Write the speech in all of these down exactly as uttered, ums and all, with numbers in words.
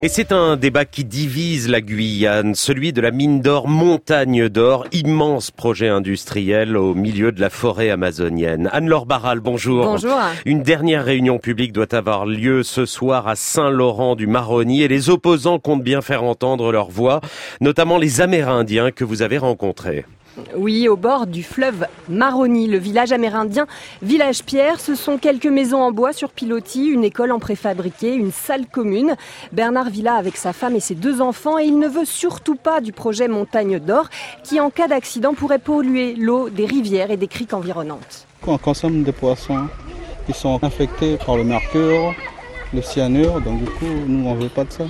Et c'est un débat qui divise la Guyane, celui de la mine d'or Montagne d'Or, immense projet industriel au milieu de la forêt amazonienne. Anne-Laure Barral, bonjour. Bonjour. Une dernière réunion publique doit avoir lieu ce soir à Saint-Laurent-du-Maroni et les opposants comptent bien faire entendre leur voix, notamment les Amérindiens que vous avez rencontrés. Oui, au bord du fleuve Maroni, le village amérindien Village Pierre, ce sont quelques maisons en bois sur pilotis, une école en préfabriqué, une salle commune. Bernard Villa avec sa femme et ses deux enfants et il ne veut surtout pas du projet Montagne d'Or qui en cas d'accident pourrait polluer l'eau des rivières et des criques environnantes. On consomme des poissons qui sont infectés par le mercure, le cyanure, donc du coup nous on ne veut pas de ça.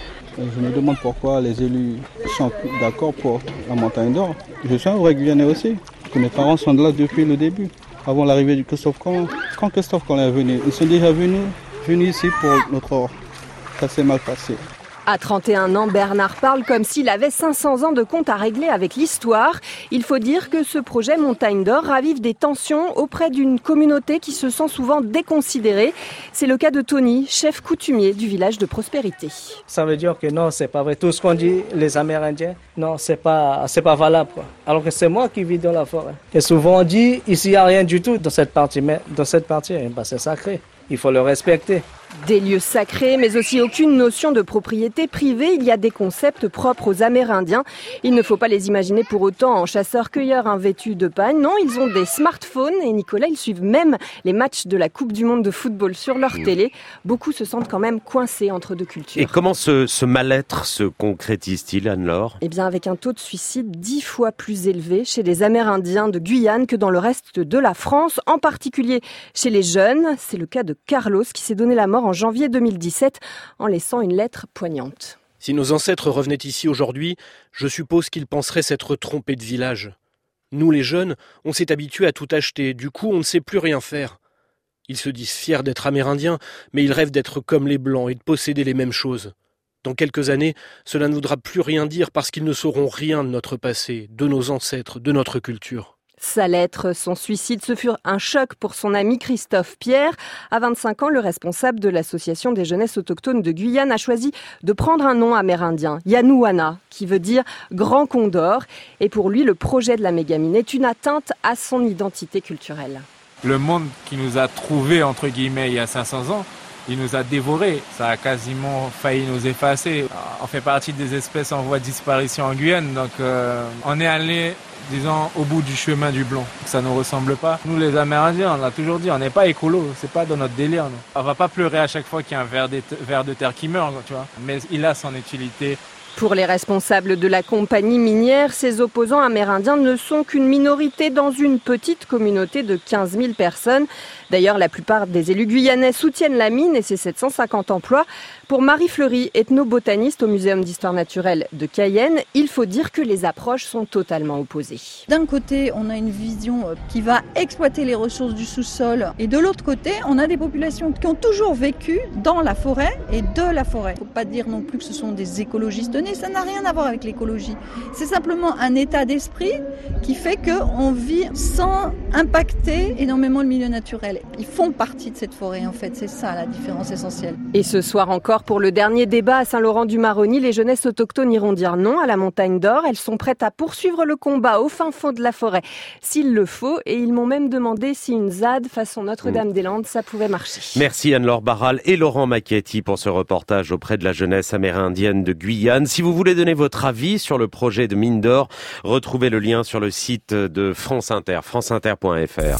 Je me demande pourquoi les élus sont d'accord pour la Montagne d'Or. Je suis un vrai Guyanais aussi, parce que mes parents sont de là depuis le début, avant l'arrivée de Christophe Colomb. Quand Christophe Colomb est venu, ils sont déjà venus, venus ici pour notre or. Ça s'est mal passé. À trente et un ans, Bernard parle comme s'il avait cinq cents ans de compte à régler avec l'histoire. Il faut dire que ce projet Montagne d'Or ravive des tensions auprès d'une communauté qui se sent souvent déconsidérée. C'est le cas de Tony, chef coutumier du village de Prospérité. Ça veut dire que non, c'est pas vrai. Tout ce qu'on dit, les Amérindiens, non, c'est pas, c'est pas valable, quoi. Alors que c'est moi qui vis dans la forêt. Et souvent on dit, ici il n'y a rien du tout dans cette partie, mais dans cette partie, ben, c'est sacré. Il faut le respecter. Des lieux sacrés, mais aussi aucune notion de propriété privée. Il y a des concepts propres aux Amérindiens. Il ne faut pas les imaginer pour autant en chasseurs-cueilleurs hein, vêtus de pagne. Non, ils ont des smartphones et Nicolas, ils suivent même les matchs de la Coupe du Monde de football sur leur mmh. télé. Beaucoup se sentent quand même coincés entre deux cultures. Et comment ce, ce mal-être se concrétise-t-il, Anne-Laure ? Eh bien, avec un taux de suicide dix fois plus élevé chez les Amérindiens de Guyane que dans le reste de la France, en particulier chez les jeunes. C'est le cas de Carlos qui s'est donné la mort en janvier deux mille dix-sept en laissant une lettre poignante. Si nos ancêtres revenaient ici aujourd'hui, je suppose qu'ils penseraient s'être trompés de village. Nous les jeunes, on s'est habitués à tout acheter, du coup on ne sait plus rien faire. Ils se disent fiers d'être amérindiens, mais ils rêvent d'être comme les blancs et de posséder les mêmes choses. Dans quelques années, cela ne voudra plus rien dire parce qu'ils ne sauront rien de notre passé, de nos ancêtres, de notre culture. Sa lettre, son suicide, ce fut un choc pour son ami Christophe Pierre. À vingt-cinq ans, le responsable de l'association des jeunesses autochtones de Guyane a choisi de prendre un nom amérindien, Yanuana, qui veut dire grand condor. Et pour lui, le projet de la mégamine est une atteinte à son identité culturelle. Le monde qui nous a trouvés, entre guillemets, il y a cinq cents ans, il nous a dévorés. Ça a quasiment failli nous effacer. On fait partie des espèces en voie de disparition en Guyane, donc euh, on est allé... disons, au bout du chemin du blanc. Ça ne nous ressemble pas. Nous, les Amérindiens, on l'a toujours dit, on n'est pas écolo. C'est pas dans notre délire, non. On va pas pleurer à chaque fois qu'il y a un ver de, ver de terre qui meurt, tu vois. Mais il a son utilité. Pour les responsables de la compagnie minière, ces opposants amérindiens ne sont qu'une minorité dans une petite communauté de quinze mille personnes. D'ailleurs, la plupart des élus guyanais soutiennent la mine et ses sept cent cinquante emplois. Pour Marie Fleury, ethnobotaniste au Muséum d'histoire naturelle de Cayenne, il faut dire que les approches sont totalement opposées. D'un côté, on a une vision qui va exploiter les ressources du sous-sol et de l'autre côté, on a des populations qui ont toujours vécu dans la forêt et de la forêt. Il ne faut pas dire non plus que ce sont des écologistes nés, ça n'a rien à voir avec l'écologie. C'est simplement un état d'esprit qui fait qu'on vit sans impacter énormément le milieu naturel. Ils font partie de cette forêt en fait, c'est ça la différence essentielle. Et ce soir encore, pour le dernier débat à Saint-Laurent-du-Maroni, les jeunesses autochtones iront dire non à la Montagne d'Or. Elles sont prêtes à poursuivre le combat au fin fond de la forêt s'il le faut. Et ils m'ont même demandé si une Z A D façon Notre-Dame-des-Landes, ça pouvait marcher. Merci Anne-Laure Barral et Laurent Macchietti pour ce reportage auprès de la jeunesse amérindienne de Guyane. Si vous voulez donner votre avis sur le projet de mine d'or, retrouvez le lien sur le site de France Inter, franceinter point f r.